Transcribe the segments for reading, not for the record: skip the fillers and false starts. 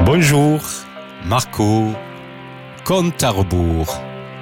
Bonjour, Marco, compte à rebours.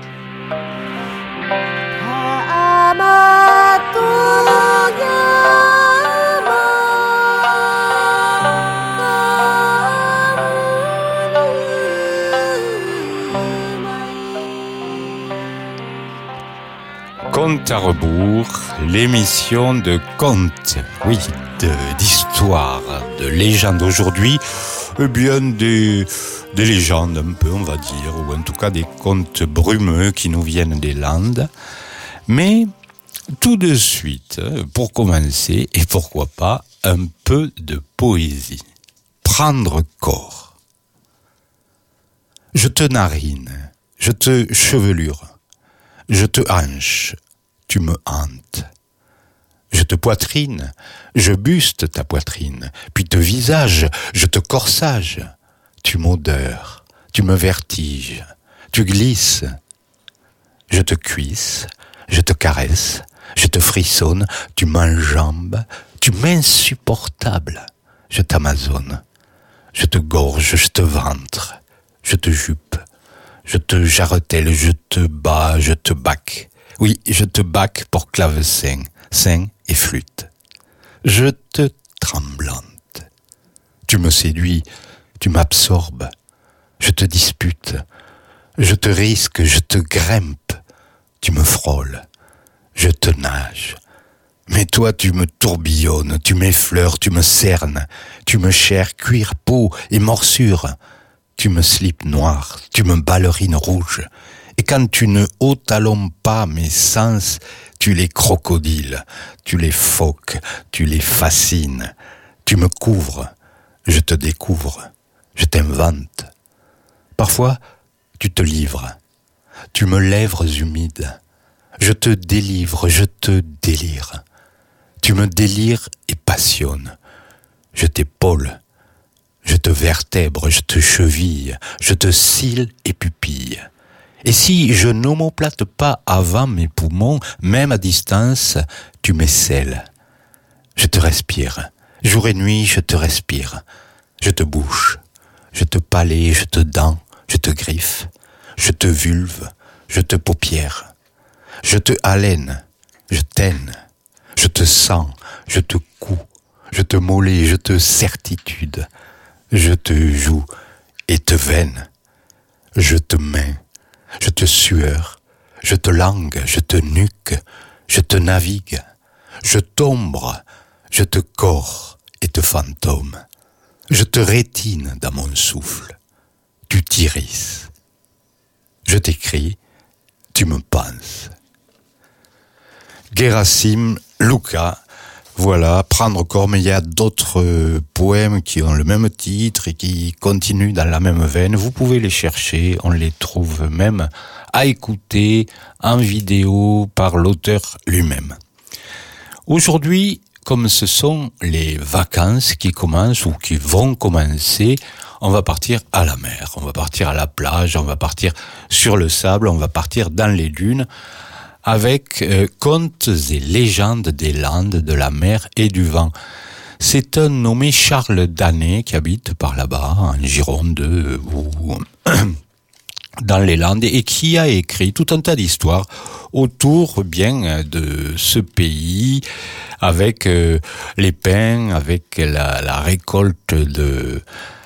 Compte à rebours, l'émission de contes, oui, d'histoire, de légendes aujourd'hui, bien des légendes un peu, on va dire, ou en tout cas des contes brumeux qui nous viennent des Landes. Mais tout de suite, pour commencer, et pourquoi pas, un peu de poésie. Prendre corps. Je te narine, je te chevelure, je te hanche, tu me hantes. Je te poitrine, je buste ta poitrine, puis te visage, je te corsage. Tu m'odeurs, tu me vertiges, tu glisses. Je te cuisse, je te caresse, je te frissonne, tu m'enjambes, tu m'insupportable. Je t'amazonne, je te gorge, je te ventre, je te jupe, je te jarretelle, je te bats, je te bac. Oui, je te bac pour clavecin, sein et flûte. Je te tremblante. Tu me séduis, tu m'absorbes. Je te dispute, je te risque, je te grimpe. Tu me frôles, je te nage. Mais toi tu me tourbillonnes, tu m'effleures, tu me cernes. Tu me chairs cuir, peau et morsure. Tu me slips noir, tu me ballerines rouge. Et quand tu ne haut-talons pas mes sens, tu les crocodiles, tu les phoques, tu les fascines. Tu me couvres, je te découvre, je t'invente. Parfois, tu te livres, tu me lèvres humides. Je te délivre, je te délire. Tu me délires et passionnes. Je t'épaule, je te vertèbre, je te cheville, je te cille et pupille. Et si je n'omoplate pas avant mes poumons, même à distance, tu m'esselles. Je te respire. Jour et nuit, je te respire. Je te bouche. Je te palais, je te dents, je te griffe. Je te vulve, je te paupière. Je te haleine, je t'aine. Je te sens, je te couds. Je te mollais, je te certitude. Je te joue et te veine. Je te main. Je te sueur, je te langue, je te nuque, je te navigue, je t'ombre, je te corps et te fantôme, je te rétine dans mon souffle, tu t'irisses, je t'écris, tu me penses. Gerasim Luca, voilà, prendre corps, mais il y a d'autres poèmes qui ont le même titre et qui continuent dans la même veine. Vous pouvez les chercher, on les trouve même à écouter en vidéo par l'auteur lui-même. Aujourd'hui, comme ce sont les vacances qui commencent ou qui vont commencer, on va partir à la mer, on va partir à la plage, on va partir sur le sable, on va partir dans les dunes, avec contes et légendes des Landes, de la mer et du vent. C'est un nommé Charles Danet qui habite par là-bas, en Gironde ou dans les Landes, et qui a écrit tout un tas d'histoires autour bien de ce pays, avec les pins, avec la récolte de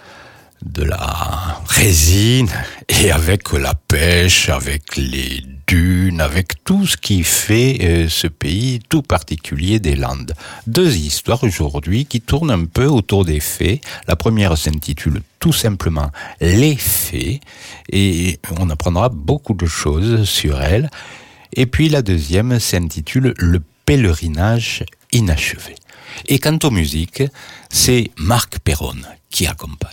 la résine, et avec la pêche, avec les dunes, avec tout ce qui fait ce pays tout particulier des Landes. Deux histoires aujourd'hui qui tournent un peu autour des fées. La première s'intitule tout simplement Les Fées, et on apprendra beaucoup de choses sur elle. Et puis la deuxième s'intitule Le pèlerinage inachevé. Et quant aux musiques, c'est Marc Perron qui accompagne.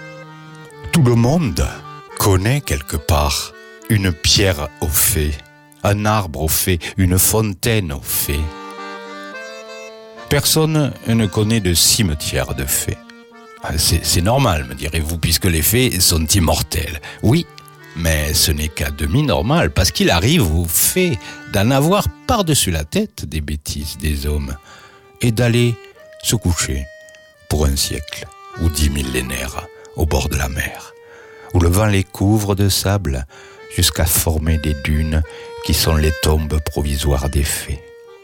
Tout le monde connaît quelque part une pierre aux fées un arbre aux fées, une fontaine aux fées. Personne ne connaît de cimetière de fées. C'est normal, me direz-vous, puisque les fées sont immortelles. Oui, mais ce n'est qu'à demi normal, parce qu'il arrive aux fées d'en avoir par-dessus la tête des bêtises des hommes et d'aller se coucher pour un siècle ou 10 millénaires au bord de la mer, où le vent les couvre de sable jusqu'à former des dunes qui sont les tombes provisoires des fées.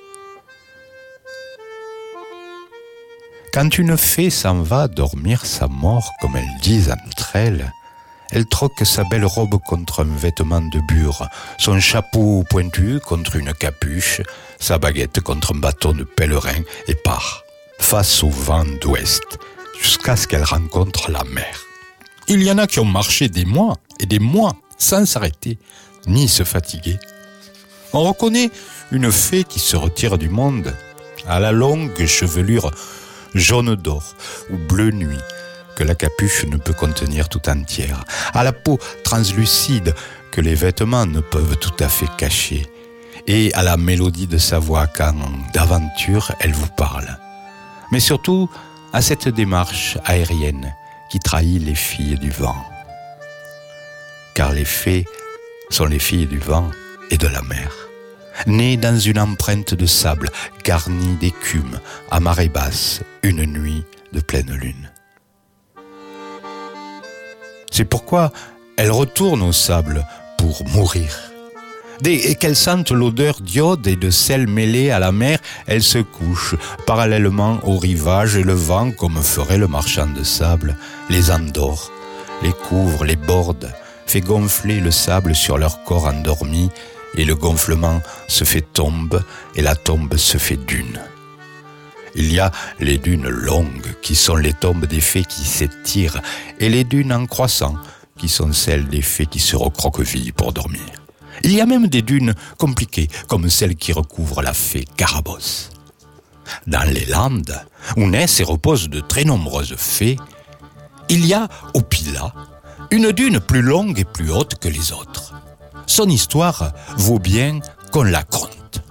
Quand une fée s'en va dormir sa mort, comme elles disent entre elles, elle troque sa belle robe contre un vêtement de bure, son chapeau pointu contre une capuche, sa baguette contre un bâton de pèlerin et part, face au vent d'ouest, jusqu'à ce qu'elle rencontre la mer. Il y en a qui ont marché des mois et des mois sans s'arrêter, ni se fatiguer. On reconnaît une fée qui se retire du monde, à la longue chevelure jaune d'or ou bleu nuit, que la capuche ne peut contenir tout entière, à la peau translucide que les vêtements ne peuvent tout à fait cacher, et à la mélodie de sa voix quand, d'aventure, elle vous parle. Mais surtout, à cette démarche aérienne qui trahit les filles du vent. Car les fées sont les filles du vent et de la mer, nées dans une empreinte de sable garnie d'écume à marée basse, une nuit de pleine lune. C'est pourquoi elles retournent au sable pour mourir. Dès qu'elles sentent l'odeur d'iode et de sel mêlé à la mer, elles se couchent parallèlement au rivage et le vent, comme ferait le marchand de sable, les endort, les couvre, les borde, fait gonfler le sable sur leur corps endormi et le gonflement se fait tombe et la tombe se fait dune. Il y a les dunes longues qui sont les tombes des fées qui s'étirent et les dunes en croissant qui sont celles des fées qui se recroquevillent pour dormir. Il y a même des dunes compliquées comme celles qui recouvrent la fée Carabosse. Dans les Landes, où naissent et reposent de très nombreuses fées, il y a au Pilat une dune plus longue et plus haute que les autres. Son histoire vaut bien qu'on la conte.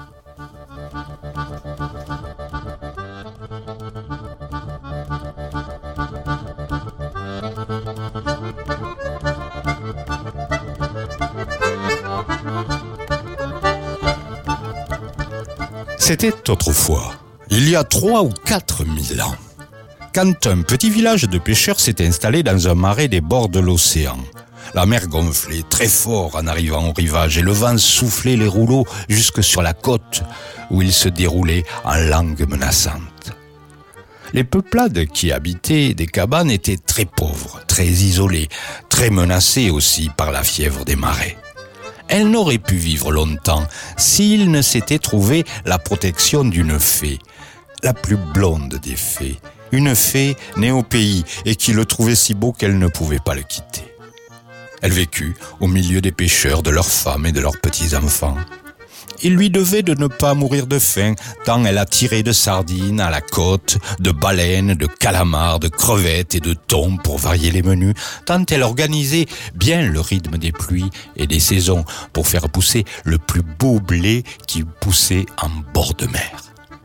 C'était autrefois, il y a 3 ou 4 000 ans, quand un petit village de pêcheurs s'est installé dans un marais des bords de l'océan. La mer gonflait très fort en arrivant au rivage et le vent soufflait les rouleaux jusque sur la côte où ils se déroulaient en langue menaçante. Les peuplades qui habitaient des cabanes étaient très pauvres, très isolées, très menacées aussi par la fièvre des marais. Elles n'auraient pu vivre longtemps s'il ne s'était trouvé la protection d'une fée, la plus blonde des fées, une fée née au pays et qui le trouvait si beau qu'elle ne pouvait pas le quitter. Elle vécut au milieu des pêcheurs, de leurs femmes et de leurs petits-enfants. Il lui devait de ne pas mourir de faim, tant elle attirait de sardines à la côte, de baleines, de calamars, de crevettes et de thons pour varier les menus, tant elle organisait bien le rythme des pluies et des saisons pour faire pousser le plus beau blé qui poussait en bord de mer.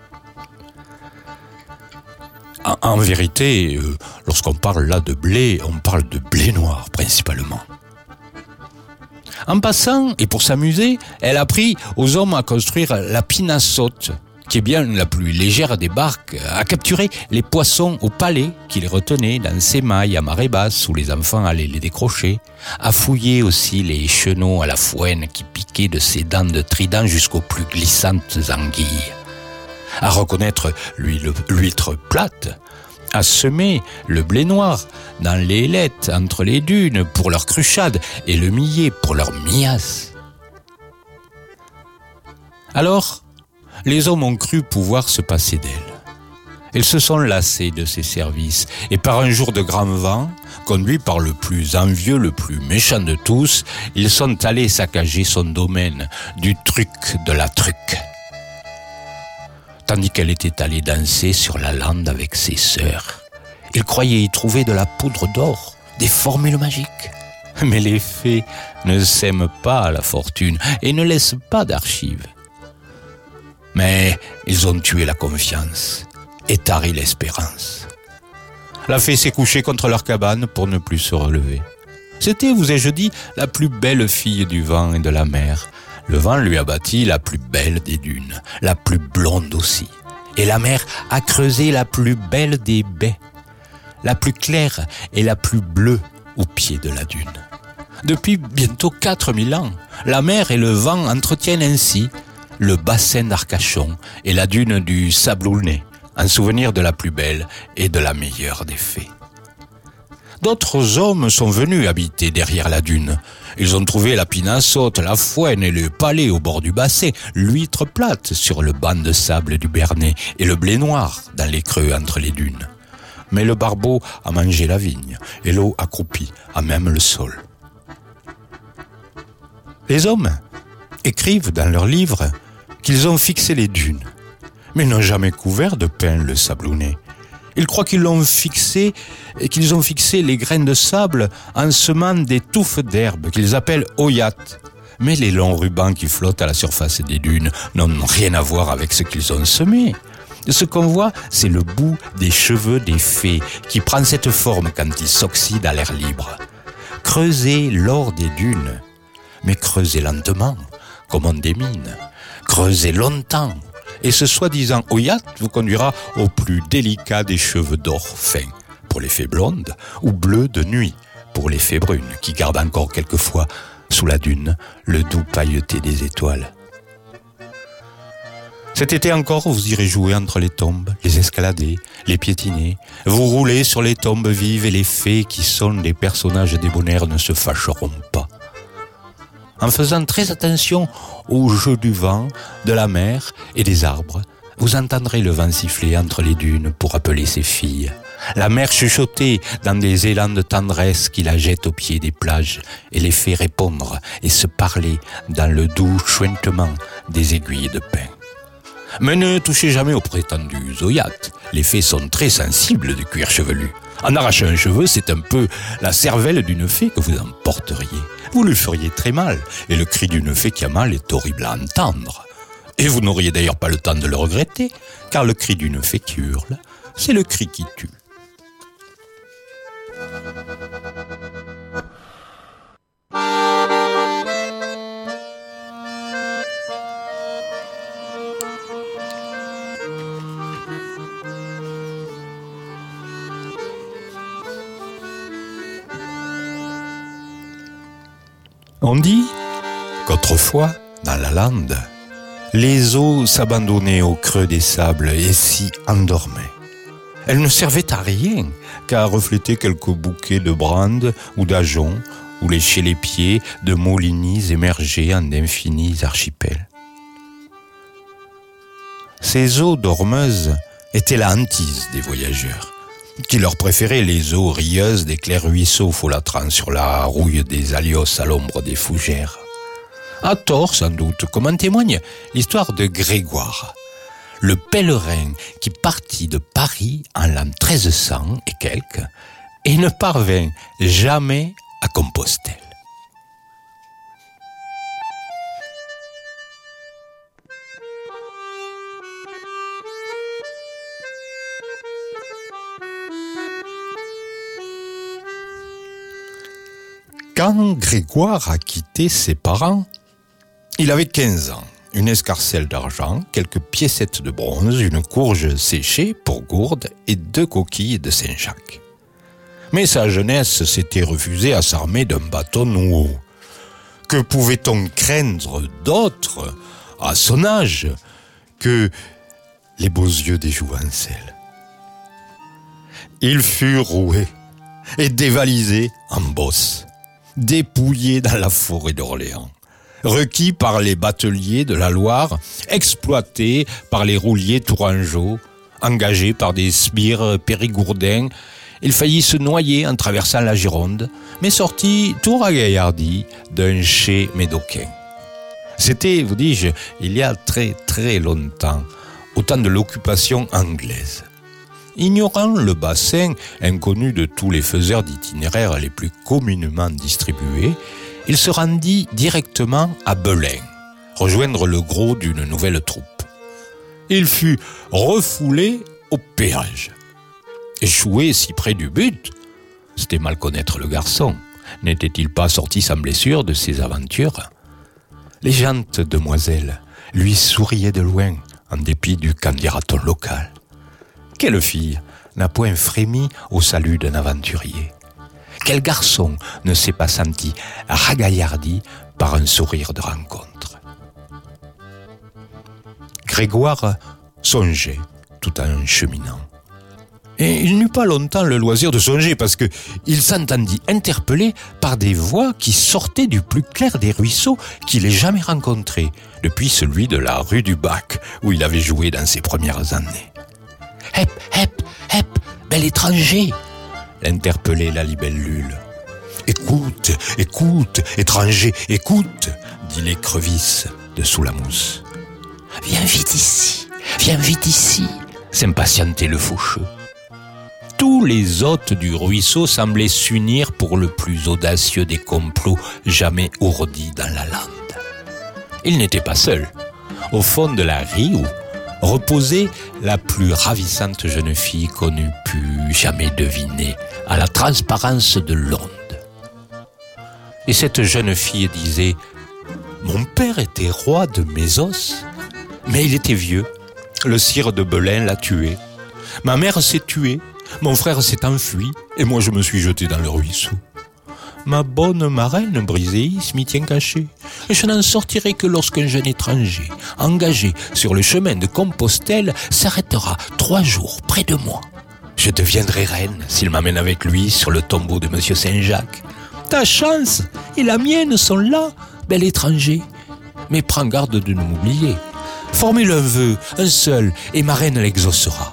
En vérité, lorsqu'on parle là de blé, on parle de blé noir principalement. En passant, et pour s'amuser, elle a appris aux hommes à construire la pinassote, qui est bien la plus légère des barques, à capturer les poissons au palais qui les retenaient dans ses mailles à marée basse où les enfants allaient les décrocher, à fouiller aussi les chenaux à la fouenne qui piquaient de ses dents de trident jusqu'aux plus glissantes anguilles, à reconnaître l'huître plate, à semer le blé noir dans les ailettes entre les dunes pour leur cruchade et le millet pour leur miasse. Alors, les hommes ont cru pouvoir se passer d'elle. Ils se sont lassés de ses services et par un jour de grand vent, conduits par le plus envieux, le plus méchant de tous, ils sont allés saccager son domaine du truc de la truc. Tandis qu'elle était allée danser sur la lande avec ses sœurs. Ils croyaient y trouver de la poudre d'or, des formules magiques. Mais les fées ne sèment pas la fortune et ne laissent pas d'archives. Mais ils ont tué la confiance et tari l'espérance. La fée s'est couchée contre leur cabane pour ne plus se relever. C'était, vous ai-je dit, la plus belle fille du vent et de la mer. Le vent lui a bâti la plus belle des dunes, la plus blonde aussi. Et la mer a creusé la plus belle des baies, la plus claire et la plus bleue au pied de la dune. Depuis bientôt 4000 ans, la mer et le vent entretiennent ainsi le bassin d'Arcachon et la dune du Sablonnais, en souvenir de la plus belle et de la meilleure des fées. D'autres hommes sont venus habiter derrière la dune. Ils ont trouvé la pinassotte, la fouenne et le palais au bord du bassin, l'huître plate sur le banc de sable du Bernet et le blé noir dans les creux entre les dunes. Mais le barbeau a mangé la vigne et l'eau accroupie à même le sol. Les hommes écrivent dans leurs livres qu'ils ont fixé les dunes, mais n'ont jamais couvert de pain le Sablonnais. Ils croient qu'ils ont fixé les graines de sable en semant des touffes d'herbe qu'ils appellent oyates. Mais les longs rubans qui flottent à la surface des dunes n'ont rien à voir avec ce qu'ils ont semé. Ce qu'on voit, c'est le bout des cheveux des fées qui prend cette forme quand ils s'oxydent à l'air libre. Creusez l'or des dunes, mais creusez lentement, comme on démine. Creusez longtemps. Et ce soi-disant oyate vous conduira au plus délicat des cheveux d'or fins pour les fées blondes ou bleus de nuit pour les fées brunes qui gardent encore quelquefois sous la dune le doux pailleté des étoiles. Cet été encore, vous irez jouer entre les tombes, les escalader, les piétiner. Vous roulez sur les tombes vives et les fées qui sont des personnages débonnaires ne se fâcheront pas. En faisant très attention au jeu du vent, de la mer et des arbres, vous entendrez le vent siffler entre les dunes pour appeler ses filles. La mer chuchoter dans des élans de tendresse qui la jettent au pied des plages et les fait répondre et se parler dans le doux chuintement des aiguilles de pin. Mais ne touchez jamais aux prétendus oyates. Les fées sont très sensibles du cuir chevelu. En arrachant un cheveu, c'est un peu la cervelle d'une fée que vous emporteriez. Vous lui feriez très mal, et le cri d'une fée qui a mal est horrible à entendre. Et vous n'auriez d'ailleurs pas le temps de le regretter, car le cri d'une fée qui hurle, c'est le cri qui tue. On dit qu'autrefois, dans la lande, les eaux s'abandonnaient au creux des sables et s'y endormaient. Elles ne servaient à rien qu'à refléter quelques bouquets de brandes ou d'ajoncs ou lécher les pieds de molinis émergés en d'infinis archipels. Ces eaux dormeuses étaient la hantise des voyageurs, qui leur préféraient les eaux rieuses des clairs ruisseaux folâtrant sur la rouille des alios à l'ombre des fougères. À tort, sans doute, comme en témoigne l'histoire de Grégoire, le pèlerin qui partit de Paris en l'an 1300 et quelques, et ne parvint jamais à Compostelle. Quand Grégoire a quitté ses parents, il avait 15 ans, une escarcelle d'argent, quelques piécettes de bronze, une courge séchée pour gourde et 2 coquilles de Saint-Jacques. Mais sa jeunesse s'était refusée à s'armer d'un bâton nouveau. Que pouvait-on craindre d'autre, à son âge, que les beaux yeux des jouvencelles? Il fut roué et dévalisé en bosse, dépouillé dans la forêt d'Orléans, requis par les bateliers de la Loire, exploité par les rouliers tourangeaux, engagé par des sbires périgourdins. Il faillit se noyer en traversant la Gironde, mais sortit tout ragaillardi d'un chai médocain. C'était, vous dis-je, il y a très très longtemps, au temps de l'occupation anglaise. Ignorant le bassin, inconnu de tous les faiseurs d'itinéraires les plus communément distribués, il se rendit directement à Belin, rejoindre le gros d'une nouvelle troupe. Il fut refoulé au péage. Échoué si près du but, c'était mal connaître le garçon. N'était-il pas sorti sans blessure de ses aventures? Les jantes demoiselles lui souriaient de loin, en dépit du candidaton local. Quelle fille n'a point frémi au salut d'un aventurier? Quel garçon ne s'est pas senti ragaillardi par un sourire de rencontre? Grégoire songeait tout en cheminant. Et il n'eut pas longtemps le loisir de songer parce qu'il s'entendit interpeller par des voix qui sortaient du plus clair des ruisseaux qu'il ait jamais rencontrés, depuis celui de la rue du Bac, où il avait joué dans ses premières années. « Hep, hep, hep, bel étranger !» l'interpellait la libellule. « Écoute, écoute, étranger, écoute !» dit l'écrevisse de sous la mousse. « Viens vite ici !» s'impatientait le faucheux. Tous les hôtes du ruisseau semblaient s'unir pour le plus audacieux des complots jamais ourdis dans la lande. Il n'était pas seul. Au fond de la rive reposait la plus ravissante jeune fille qu'on eût pu jamais deviner à la transparence de l'onde. Et cette jeune fille disait « Mon père était roi de Mésos, mais il était vieux. Le sire de Belin l'a tué. Ma mère s'est tuée. Mon frère s'est enfui, et moi je me suis jeté dans le ruisseau. Ma bonne marraine Briséis m'y tient caché, et je n'en sortirai que lorsqu'un jeune étranger, engagé sur le chemin de Compostelle, s'arrêtera 3 jours près de moi. Je deviendrai reine s'il m'amène avec lui sur le tombeau de Monsieur Saint-Jacques. Ta chance et la mienne sont là, bel étranger. Mais prends garde de ne m'oublier. Formule un vœu, un seul, et ma reine l'exaucera.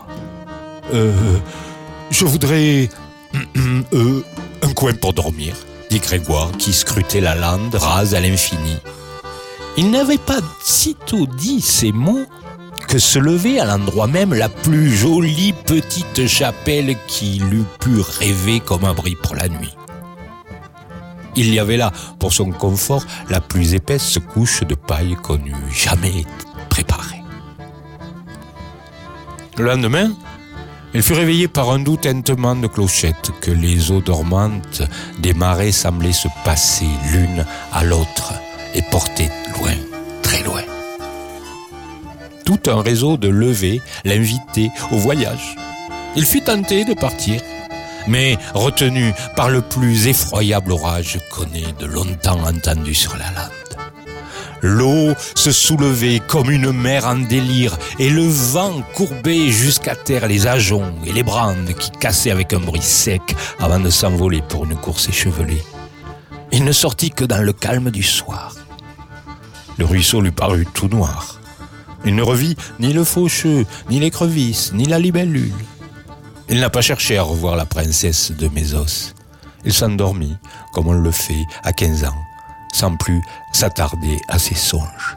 Je voudrais un coin pour dormir, dit Grégoire, qui scrutait la lande rase à l'infini. Il n'avait pas sitôt dit ces mots que se levait à l'endroit même la plus jolie petite chapelle qu'il eût pu rêver comme abri pour la nuit. Il y avait là, pour son confort, la plus épaisse couche de paille qu'on eût jamais préparée. Le lendemain, il fut réveillé par un doux tintement de clochettes que les eaux dormantes des marais semblaient se passer l'une à l'autre et porter loin, très loin. Tout un réseau de levées l'invitait au voyage. Il fut tenté de partir, mais retenu par le plus effroyable orage qu'on ait de longtemps entendu sur la lande. L'eau se soulevait comme une mer en délire et le vent courbait jusqu'à terre les ajoncs et les brandes qui cassaient avec un bruit sec avant de s'envoler pour une course échevelée. Il ne sortit que dans le calme du soir. Le ruisseau lui parut tout noir. Il ne revit ni le faucheux, ni l'écrevisse, ni la libellule. Il n'a pas cherché à revoir la princesse de Mésos. Il s'endormit, comme on le fait à 15 ans. Sans plus s'attarder à ses songes.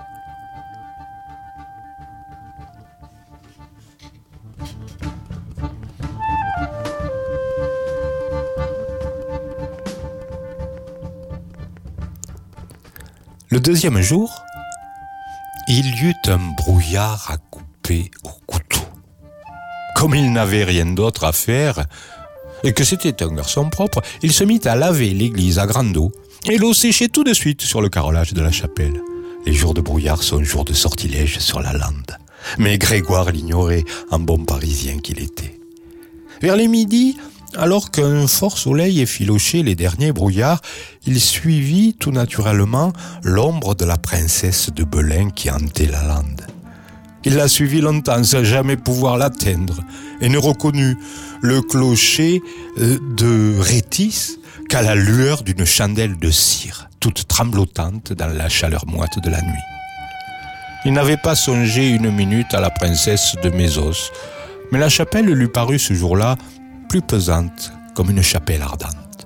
Le deuxième jour, il y eut un brouillard à couper au couteau. Comme il n'avait rien d'autre à faire, et que c'était un garçon propre, il se mit à laver l'église à grande eau, et l'eau séchait tout de suite sur le carrelage de la chapelle. Les jours de brouillard sont jours de sortilège sur la lande. Mais Grégoire l'ignorait, en bon parisien qu'il était. Vers les midis, alors qu'un fort soleil effilochait les derniers brouillards, il suivit tout naturellement l'ombre de la princesse de Belin qui hantait la lande. Il la suivit longtemps sans jamais pouvoir l'atteindre et ne reconnut le clocher de Rétis qu'à la lueur d'une chandelle de cire, toute tremblotante dans la chaleur moite de la nuit. Il n'avait pas songé une minute à la princesse de Mésos, mais la chapelle lui parut ce jour-là plus pesante, comme une chapelle ardente.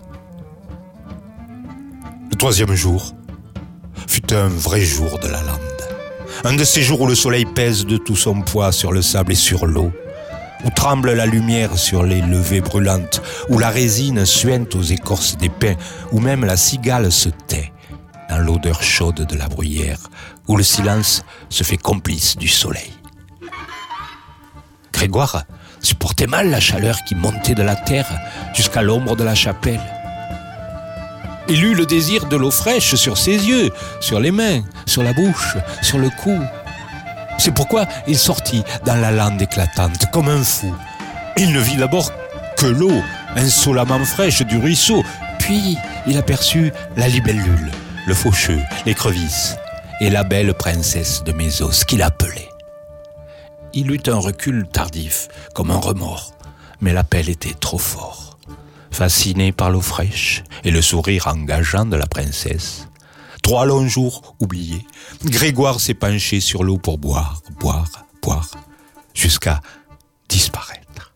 Le 3e jour fut un vrai jour de la lande. Un de ces jours où le soleil pèse de tout son poids sur le sable et sur l'eau. où tremble la lumière sur les levées brûlantes, où la résine suinte aux écorces des pins, où même la cigale se tait dans l'odeur chaude de la bruyère, où le silence se fait complice du soleil. Grégoire supportait mal la chaleur qui montait de la terre jusqu'à l'ombre de la chapelle. Il eut le désir de l'eau fraîche sur ses yeux, sur les mains, sur la bouche, sur le cou. C'est pourquoi il sortit dans la lande éclatante, comme un fou. Il ne vit d'abord que l'eau, insolemment fraîche du ruisseau. Puis il aperçut la libellule, le faucheux, l'écrevisse et la belle princesse de Mésos qui l'appelait. Il eut un recul tardif, comme un remords, mais l'appel était trop fort. Fasciné par l'eau fraîche et le sourire engageant de la princesse, 3 longs jours oubliés, Grégoire s'est penché sur l'eau pour boire, jusqu'à disparaître.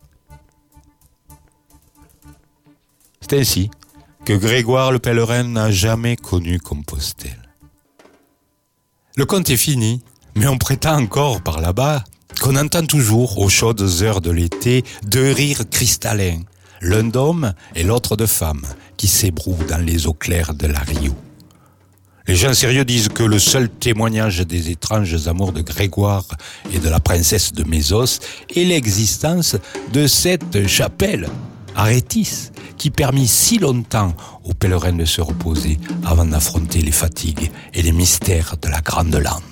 C'est ainsi que Grégoire le pèlerin n'a jamais connu Compostelle. Le conte est fini, mais on prétend encore par là-bas qu'on entend toujours, aux chaudes heures de l'été, 2 rires cristallins, l'un d'homme et l'autre de femme, qui s'ébrouent dans les eaux claires de la Rio. Les gens sérieux disent que le seul témoignage des étranges amours de Grégoire et de la princesse de Mésos est l'existence de cette chapelle, Arétis, qui permit si longtemps aux pèlerins de se reposer avant d'affronter les fatigues et les mystères de la Grande Lande.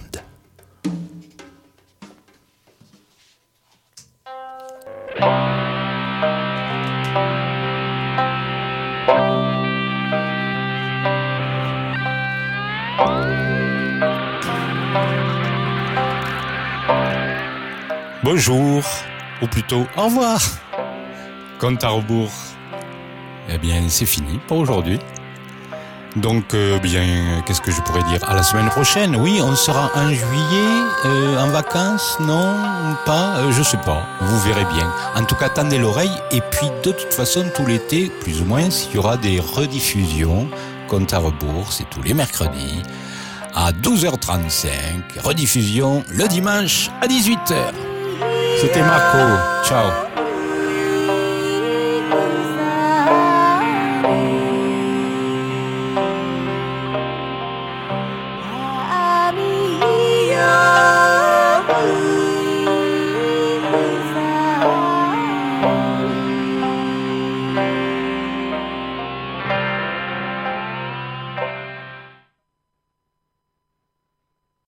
Bonjour, ou plutôt au revoir. Compte à rebours. Eh bien, c'est fini pour aujourd'hui. Donc, qu'est-ce que je pourrais dire? À la semaine prochaine. Oui, on sera en juillet, en vacances, non, pas, je sais pas. Vous verrez bien. En tout cas, tendez l'oreille. Et puis, de toute façon, tout l'été, plus ou moins, il y aura des rediffusions. Compte à rebours, c'est tous les mercredis à 12h35. Rediffusion le dimanche à 18h. C'était Marco. Ciao.